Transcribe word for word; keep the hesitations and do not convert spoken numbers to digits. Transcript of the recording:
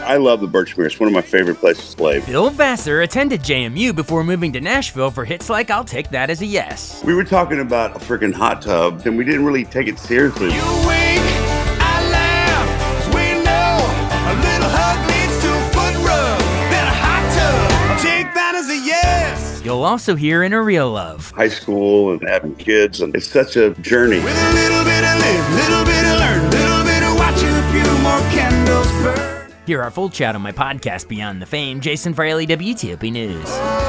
I love the Birchmere. It's one of my favorite places to play. Bill Vassar attended J M U before moving to Nashville for hits like I'll Take That As a Yes. We were talking about a freaking hot tub, and we didn't really take it seriously. You wink, I laugh, 'cause we know a little hug leads to a foot rub. Then a hot tub, I'll take that as a yes. You'll also hear In a Real Love. High school and having kids, and it's such a journey. With a little bit of live, little bit of learn, little bit of watching a few more candles burn. Hear our full chat on my podcast Beyond the Fame. Jason Fraley, W T O P News.